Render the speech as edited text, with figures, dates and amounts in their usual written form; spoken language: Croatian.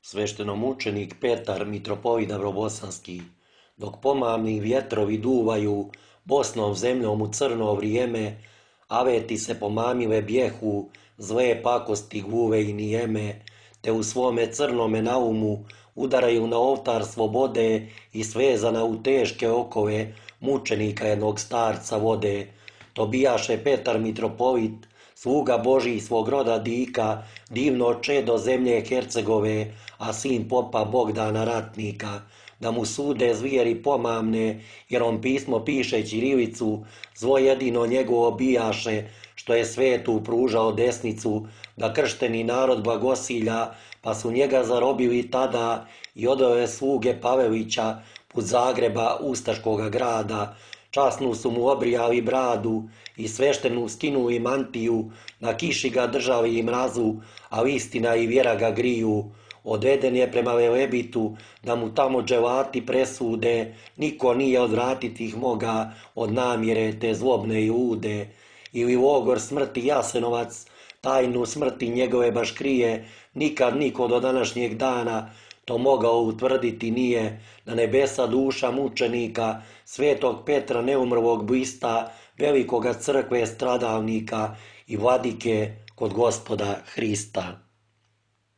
Sveštenomučenik Petar mitropolita Novobosanski. Dok pomamni vjetrovi duvaju Bosnom zemljom u crno vrijeme, aveti se pomamile bjehu, zle pakosti guve i nijeme, te u svome crnome naumu udaraju na oltar slobode i svezana u teške okove mučenika jednog starca vode. To bijaše Petar mitropolit, sluga Božji svog roda dika, divno čedo zemlje Hercegove, a sin popa Bogdana ratnika, da mu sude zvijeri pomamne, jer on pismo piše ćirilicu, zlo jedino njegovo bijaše, što je svetu pružao desnicu, da kršteni narod blagosilja, pa su njega zarobili tada i odvele sluge Pavelića put Zagreba ustaškoga grada. Časnu su mu obrijali bradu i sveštenu skinuli mantiju, na kiši ga držali i mrazu, ali istina i vjera ga griju. Odveden je prema Velebitu, da mu tamo dželati presude, niko nije odvratiti ih moga od namjere te zlobne i lude. Ili logor smrti Jasenovac, tajnu smrti njegove baš krije, nikad niko do današnjeg dana to mogao utvrditi nije. Na nebesa duša mučenika, svetog Petra neumrlog blista, velikoga crkve stradalnika i vladike kod Gospoda Hrista.